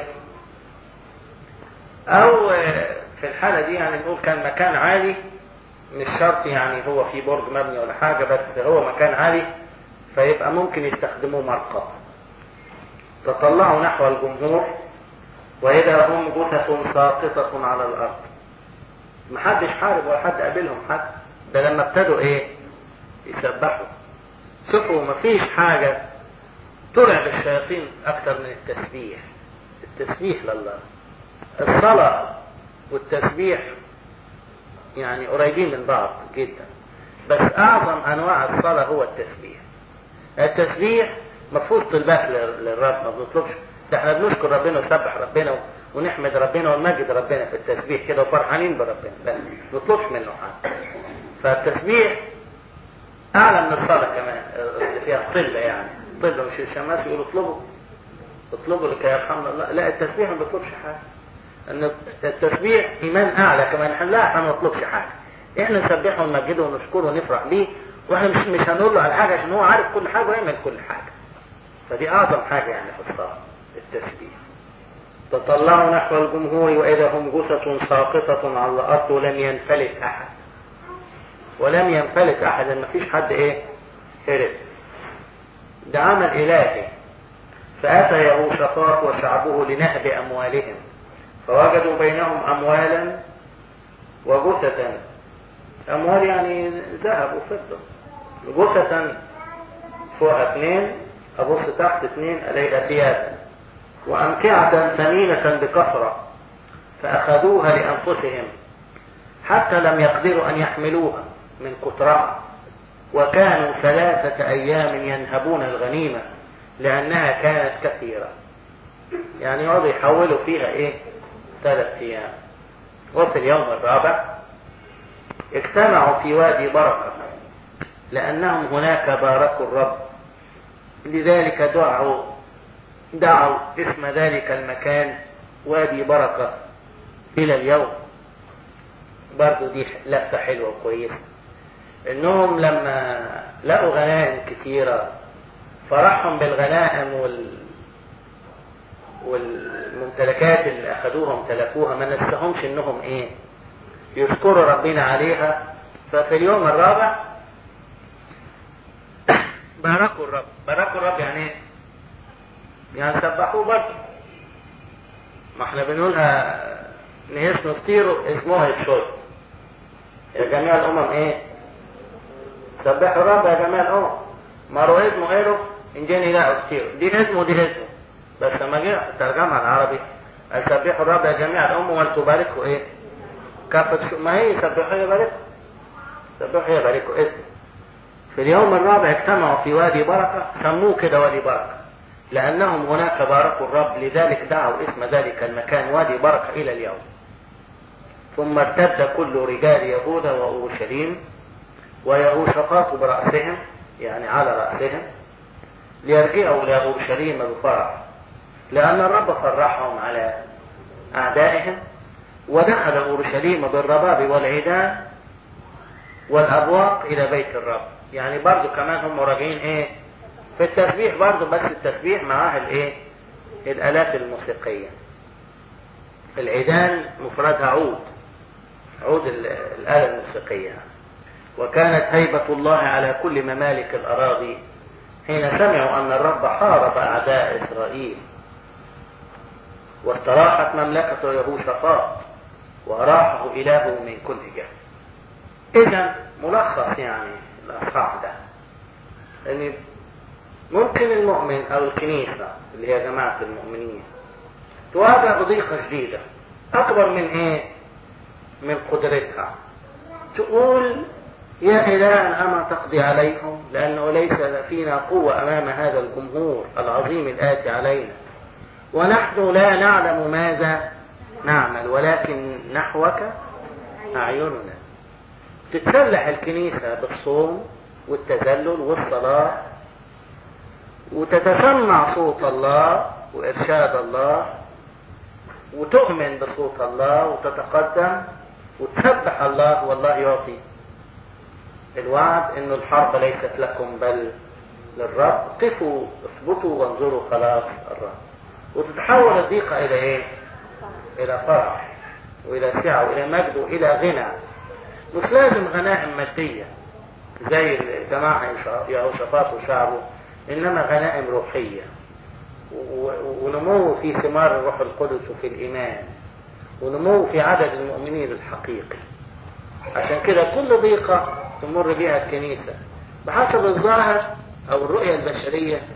او في الحالة دي يعني نقول كان مكان عالي، مش شرط يعني هو في برج مبني ولا حاجة، بس هو مكان عالي فيبقى ممكن يستخدموه مرقب. تطلعوا نحو الجمهور وإذا هم جثث ساقطة على الأرض. محدش حارب ولا حد قابلهم حد. ده لما ابتدوا ايه؟ يسبحوا. شوفوا مفيش حاجة ترعب الشياطين أكثر من التسبيح. التسبيح لله. الصلاة والتسبيح يعني قريبين من بعض جدا، بس أعظم أنواع الصلاة هو التسبيح. التسبيح مفروض طلبات للرب، ما بنطلبش. ده احنا بنشكر ربنا ونسبح ربنا ونحمد ربنا ونمجد ربنا في التسبيح كده وفرحانين بربنا، لا ما بنطلبش منه حاجة. فالتسبيح أعلى من الصلاة كمان، اللي فيها طلة يعني. طلة مش الشماس يقولوا اطلبوا لكي يرحمنا الله. لا، التسبيح ما بيطلبش حاجة. ان التسبيح ايمان اعلى كمان. احنا ما نطلبش حاجه، احنا نسبحه ونمجده ونشكره ونفرح بيه، واحنا مش هنقول له على حاجه عشان هو عارف كل حاجه ويعمل كل حاجه. فدي اعظم حاجه يعني في الصلاه التسبيح. تطلعوا نحو الجمهور واذا هم جثث ساقطه على الارض ولم ينفلت احد. ولم ينفلت احد، ان مفيش حد ايه؟ هرب. ده عمل إلهي. فأتى يهوشافاط وشعبه لنهب أموالهم، فوجدوا بينهم أموالا وجثة. أموال يعني ذهب وفضة، جثة فوق 2، أبص تحت 2 ألاقي ثيابا، وأمتعة ثمينة بكثرة، فأخذوها لأنفسهم حتى لم يقدروا أن يحملوها من كثرها. وكانوا 3 أيام ينهبون الغنيمة لأنها كانت كثيرة. يعني يقعدوا يحولوا فيها 3 أيام. وفي اليوم الرابع اجتمعوا في وادي بركة، لأنهم هناك باركوا الرب، لذلك دعوا اسم ذلك المكان وادي بركة إلى اليوم. برضو دي لفتة حلوة وكويسة، إنهم لما لقوا غنائم كتيرة فرحهم بالغنائم والممتلكات اللي أخذوها وامتلكوها، ما نسهمش إنهم يشكروا ربنا عليها. ففي اليوم الرابع باركوا الرب. باركوا الرب يعني يعني سبحوه برضه. ما احنا بنقولها نهيس نطيره اسمه يبشوت يا جميع الأمم سبحوا الرب يا جميع الأمم. مروا اسمه له انجاني لا اطيره، دي اسمه ودي اسمه. بس لما جه ترجمها العربي قال سبحوا الرب يا جميع الأمم ولتباركوا كافة. ما هي سبحوا يباركوا، سبحوا يباركوا اسمه. في اليوم الرابع اجتمعوا في وادي بركة، سموه كده وادي بركة لأنهم هناك باركوا الرب، لذلك دعوا اسم ذلك المكان وادي بركة إلى اليوم. ثم ارتد كل رجال يهوذا وأورشليم ويهوشافاط برأسهم، يعني على رأسهم، ليرجعوا إلى أورشليم بفرح، لأن الرب فرحهم على أعدائهم. ودخل أورشليم بالرباب والعيدان والأبواق إلى بيت الرب. يعني برضو كمان هم راجعين في التسبيح برضو، بس التسبيح معاه الآلات الموسيقية. العيدان مفردها عود الآلة الموسيقية. وكانت هيبة الله على كل ممالك الأراضي حين سمعوا أن الرب حارب أعداء إسرائيل، واستراحت مملكة يهوشافاط وراحه إلهه من كل جهة. إذا ملخص يعني الأصحاح ده أن ممكن المؤمن أو الكنيسة اللي هي جماعة المؤمنين تواجه بضيقة جديدة أكبر من قدرتها، تقول يا إله أما تقضي عليهم، لأنه ليس فينا قوة أمام هذا الجمهور العظيم الآتي علينا، ونحن لا نعلم ماذا نعمل، ولكن نحوك أعيننا. تتسلح الكنيسة بالصوم والتذلل والصلاة، وتتسمع صوت الله وإرشاد الله، وتؤمن بصوت الله وتتقدم وتسبح الله، والله يعطي الوعد إن الحرب ليست لكم بل للرب. قفوا اثبتوا وانظروا خلاص الرب. وتتحول الضيقة إلى إلى فرح وإلى سعة وإلى مجد وإلى غنى. مش لازم غنائم مادية زي جماعة يهوشافاط وشعبه، إنما غنائم روحية ونمو في ثمار الروح القدس وفي الإيمان، ونمو في عدد المؤمنين الحقيقي. عشان كده كل ضيقة تمر بها الكنيسة بحسب الظاهر أو الرؤية البشرية